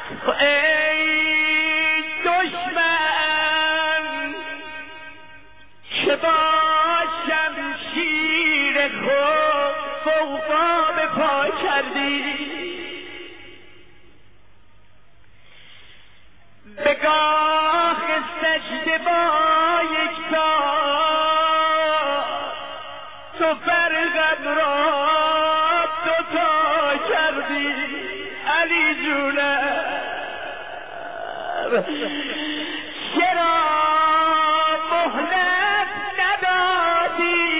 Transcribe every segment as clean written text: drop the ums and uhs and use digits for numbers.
ای دشمن که با شمشیر خود فوقا به پا کردی، به گاه سجده با یک تا تو فرقم را دوتا کردی. علی جونم چرا مهلت ندادی،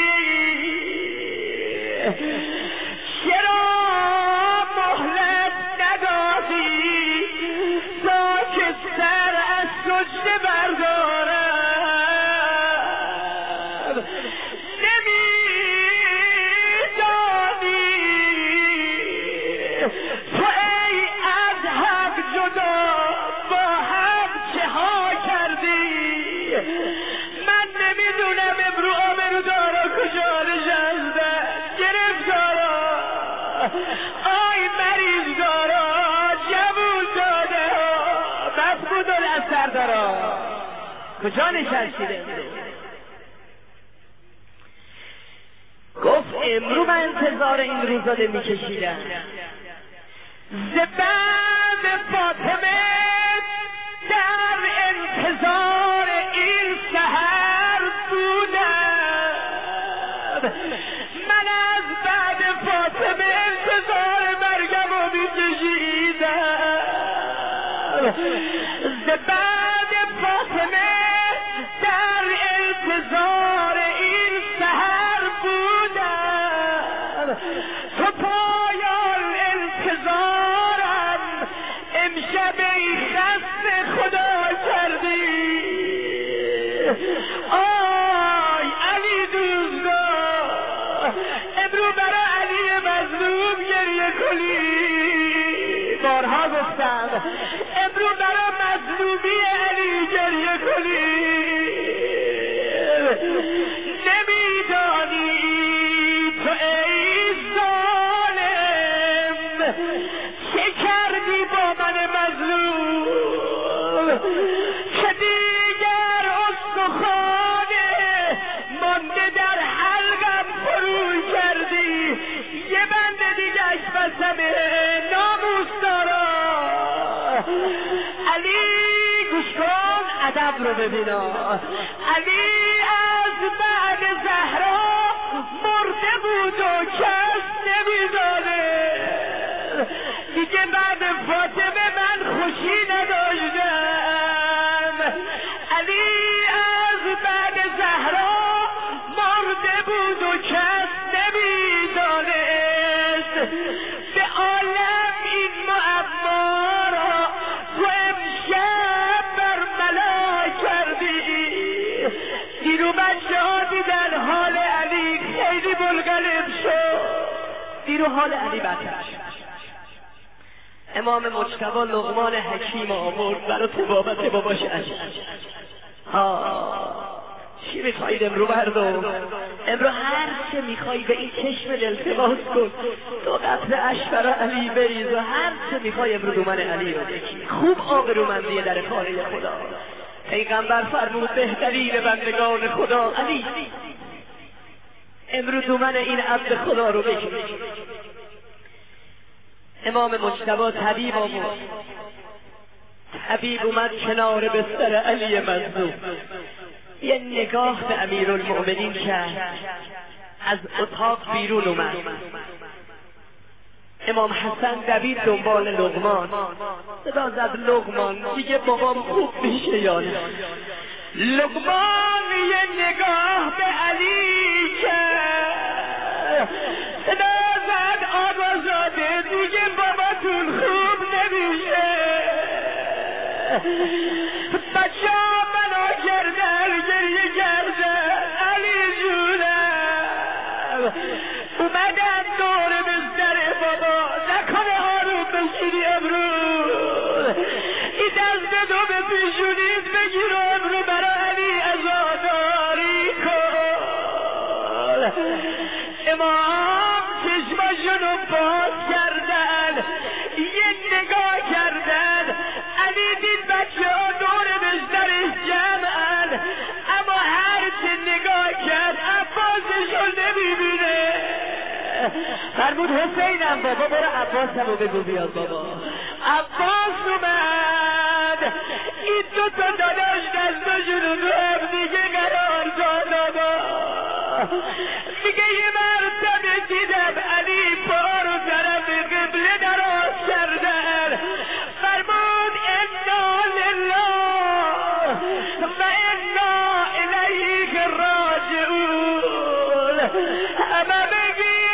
چرا مهلت ندادی تا که سر از سجده بردارم. آی مریض دارا جوون داده مسعود الاثر دارا کجا نشستیده؟ گفت امرو من انتظار این روزا نمی‌کشیدم، ز بعد فاطمه در انتظار این سحر بودم. من از بعد فاطمه انتظار مرگم رو می‌کشیدم، ز بعد فاطمه در انتظار این سحر بودم. تو پایان انتظارم امشب ای خسته خدا کردی. آی علی دوزگاه امرو برای علی مظلوم گریه کنی. بارها گفتم امرو برای مظلومی علی گریه کنی. نمیدانی تو ای ظالم چه کردی با من مظلوم که دیگر استخوانه مانده در حلقم فرو کردی. یه بند دیگه اش بسمه ناموس دارا. علی گوش کن ادب رو ببینا. علی از بعد زهرا مرده بود و کس نمیدانه. دیگه بعد فاطمه من خوشی نداشتم. علی از بعد زهرا مرده بود و کس نمیدانست. به عالم این معما را تو امشب برملا کردی. دیرو بچه ها دیدن حال علی خیلی منقلب شد. دیرو حال علی بدتر شد. امام مجتبی لقمان حکیم آورد برای طبابت باباش علی. چی میخواید امرو مردم؟ امرو هر چه میخوای به این چشم التماس کن، تو قطره اش برای علی بریز و هر چه میخوای امرو دومن علی رو بکی. خوب آبرومندی در خانه خدا. پیغمبر فرمود بهترین بندگان خدا علی. امرو دومن این عبد خدا رو بکی. امام مجتبی طبیب آورد. طبیب اومد کنار بستر علی مظلوم، یه نگاه به امیرالمؤمنین کرد، از اتاق بیرون اومد. امام حسن دوید دنبال لقمان، صدا زد لقمان دیگه بابام خوب میشه یا نه؟ لقمان یه نگاه به علی کرد، صدا زد آقازاده دیگه باباتون خوب نمیشه. بچه ها بنا کردن گریه کردن. علی جونم اومدن دور بستر بابا، نکنه آروم بشیری امروز. این دست دو به پیشونید بگیر و امرو برای علی عزاداری کن. امام چشماشونو باز کردن، یه نگاه کردن میبینه. فرمود حسینم بابا برو عباسم رو بگو بیاد. بابا عباس اومد، این دو تا داداش دستاشون رو هم دیگه قرار داد. میگه یه مرتبه دیدم علی پا رو طرف قبله دراز کردن. فرمود انا لله و انا الیه راجعون. همه بگی